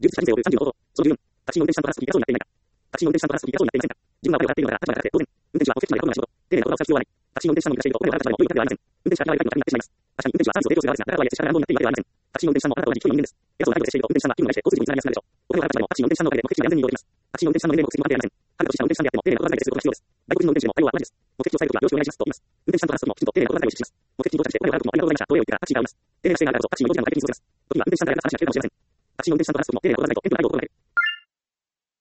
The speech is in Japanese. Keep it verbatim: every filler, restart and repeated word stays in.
充実した人生を送るさんじゅうの方法。そのじゅうよん、タクシーの運転手さんと話すときがそうになっていないか。タクシーの運転手さんと話すときがそうになっていませんか。自分が声を張っているのなら立場が立って当然。運転手は目的地まで運ぶのが仕事。丁寧な言葉を使う必要はない。タクシーの運転手さんの言い出していると声を張る立場にも良い方ではありません。運転手が気が悪い方になってしまいます。確かに運転手はサービスを提供する側ですが、だからとはいえ接し方が乱暴になっているわけではありません。タクシーの運転手さんもあなたと同じ一人の人間です。偉そうな態度で接していると運転手さんは気分が害して交通事故につながりやすくなるでしょう。お声を張る立場でもタクシーの運転手さんのおかげで目的地まで安全に移動できます。タクシーの運転手さんの年齢も国籍も関係ありません。彼とした運転手さんであっても丁寧な言葉遣いですることが必要です。外国人の運転手でも対応は同じです。目的地を伝えるときはよろしくお願いしますと言います。運転手さんと話すときもきちんと丁寧な言葉遣いを実施します。目的地に到着してお声を張るときもありがとうございましたと礼を言ってからタクシーが降ります。丁寧な姿勢があるからこそタクシーの移動時間も快適に過ごせます。時には運転手さんから話が聞けるかもしれません。タクシーの運転手さんと話すときも丁寧な言葉遣いと謙虚な態度を心がける。